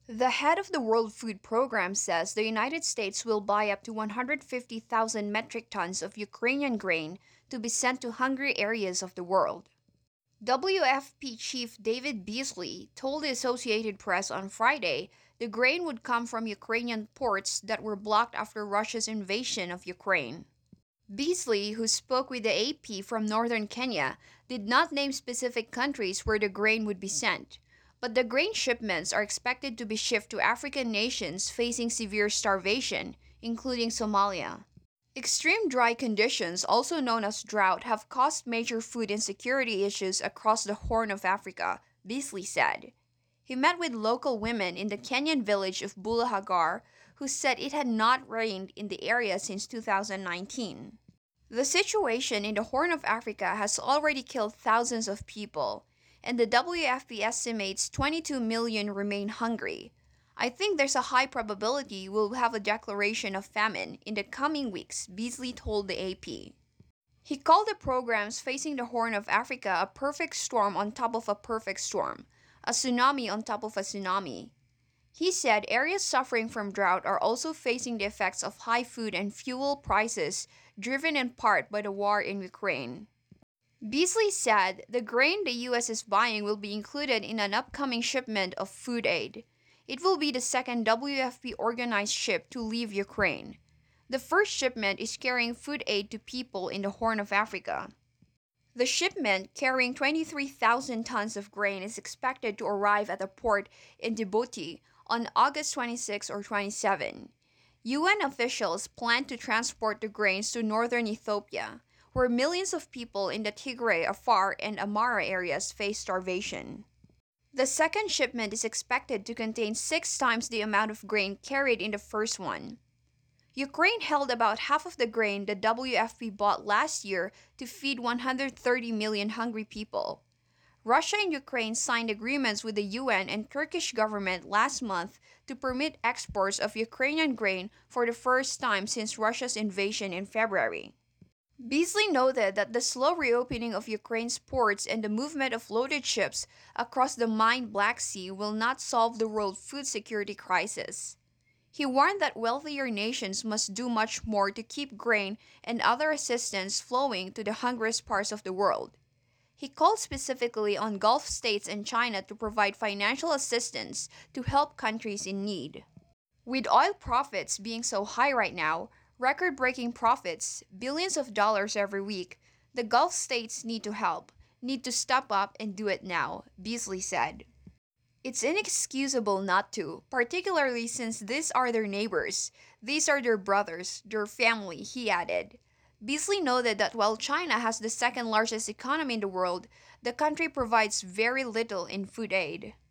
The head of the World Food Program says the United States will buy up to 150,000 metric tons of Ukrainian grain to be sent to hungry areas of the world. WFP chief David Beasley told the Associated Press on Friday the grain would come from Ukrainian ports that were blocked after Russia's invasion of Ukraine. Beasley, who spoke with the AP from northern Kenya, did not name specific countries where the grain would be sent, but the grain shipments are expected to be shipped to African nations facing severe starvation, including Somalia. Extreme dry conditions, also known as drought, have caused major food insecurity issues across the Horn of Africa, Beasley said. He met with local women in the Kenyan village of Bulahagar who said it had not rained in the area since 2019. The situation in the Horn of Africa has already killed thousands of people, and the WFP estimates 22 million remain hungry. I think there's a high probability we'll have a declaration of famine in the coming weeks, Beasley told the AP. He called the programs facing the Horn of Africa a perfect storm on top of a perfect storm, a tsunami on top of a tsunami. He said areas suffering from drought are also facing the effects of high food and fuel prices, driven in part by the war in Ukraine. Beasley said the grain the U.S. is buying will be included in an upcoming shipment of food aid. It will be the second WFP organized ship to leave Ukraine. The first shipment is carrying food aid to people in the Horn of Africa. The shipment, carrying 23,000 tons of grain, is expected to arrive at a port in Djibouti on August 26 or 27. UN officials plan to transport the grains to northern Ethiopia, where millions of people in the Tigray, Afar, and Amara areas face starvation. The second shipment is expected to contain 6 times the amount of grain carried in the first one. Ukraine held about half of the grain the WFP bought last year to feed 130 million hungry people. Russia and Ukraine signed agreements with the UN and Turkish government last month to permit exports of Ukrainian grain for the first time since Russia's invasion in February. Beasley noted that the slow reopening of Ukraine's ports and the movement of loaded ships across the mined Black Sea will not solve the world food security crisis. He warned that wealthier nations must do much more to keep grain and other assistance flowing to the hungriest parts of the world. He called specifically on Gulf states and China to provide financial assistance to help countries in need. With oil profits being so high right now, record breaking profits, billions of dollars every week, the Gulf states need to help, need to step up and do it now, Beasley said. It's inexcusable not to, particularly since these are their neighbors, these are their brothers, their family, he added. Beasley noted that while China has the second largest economy in the world, the country provides very little in food aid.